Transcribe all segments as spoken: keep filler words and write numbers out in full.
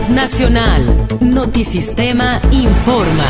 Nacional. Notisistema informa.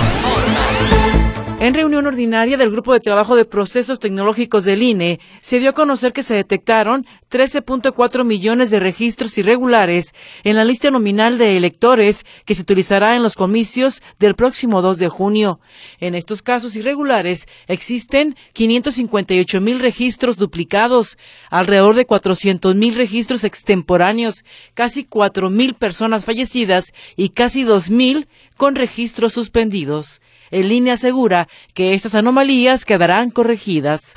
En reunión ordinaria del Grupo de Trabajo de Procesos Tecnológicos del I N E, se dio a conocer que se detectaron trece punto cuatro millones de registros irregulares en la lista nominal de electores que se utilizará en los comicios del próximo dos de junio. En estos casos irregulares existen quinientos cincuenta y ocho mil registros duplicados, alrededor de cuatrocientos mil registros extemporáneos, casi cuatro mil personas fallecidas y casi dos mil con registros suspendidos. El I N E asegura que estas anomalías quedarán corregidas.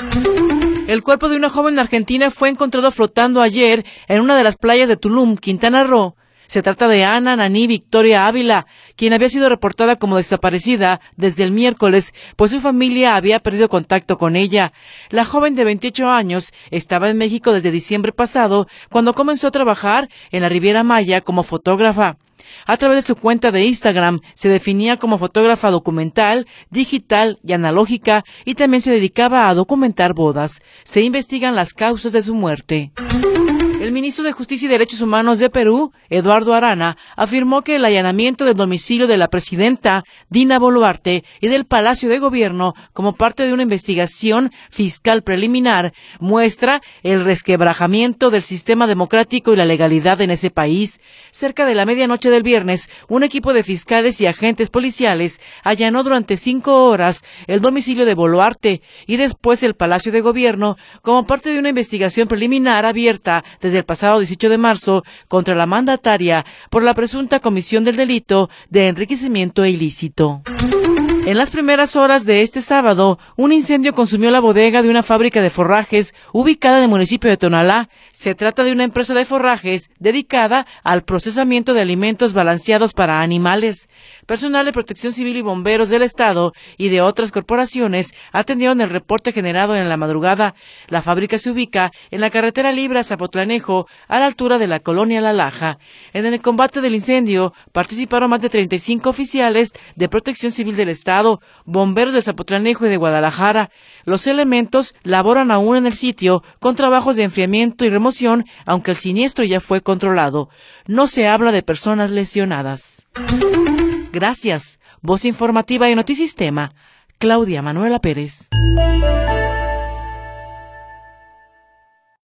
El cuerpo de una joven argentina fue encontrado flotando ayer en una de las playas de Tulum, Quintana Roo. Se trata de Ana Naní Victoria Ávila, quien había sido reportada como desaparecida desde el miércoles, pues su familia había perdido contacto con ella. La joven de veintiocho años estaba en México desde diciembre pasado, cuando comenzó a trabajar en la Riviera Maya como fotógrafa. A través de su cuenta de Instagram se definía como fotógrafa documental, digital y analógica, y también se dedicaba a documentar bodas. Se investigan las causas de su muerte. El ministro de Justicia y Derechos Humanos de Perú, Eduardo Arana, afirmó que el allanamiento del domicilio de la presidenta Dina Boluarte y del Palacio de Gobierno, como parte de una investigación fiscal preliminar, muestra el resquebrajamiento del sistema democrático y la legalidad en ese país. Cerca de la medianoche del viernes, un equipo de fiscales y agentes policiales allanó durante cinco horas el domicilio de Boluarte y después el Palacio de Gobierno, como parte de una investigación preliminar abierta desde el pasado dieciocho de marzo contra la mandataria por la presunta comisión del delito de enriquecimiento ilícito. En las primeras horas de este sábado, un incendio consumió la bodega de una fábrica de forrajes ubicada en el municipio de Tonalá. Se trata de una empresa de forrajes dedicada al procesamiento de alimentos balanceados para animales. Personal de Protección Civil y bomberos del estado y de otras corporaciones atendieron el reporte generado en la madrugada. La fábrica se ubica en la carretera libre a Zapotlanejo, a la altura de la colonia La Laja. En el combate del incendio participaron más de treinta y cinco oficiales de Protección Civil del estado, bomberos de Zapotlanejo y de Guadalajara. Los elementos laboran aún en el sitio con trabajos de enfriamiento y remoción, aunque el siniestro ya fue controlado. No se habla de personas lesionadas. Gracias. Voz informativa y Notisistema, Claudia Manuela Pérez.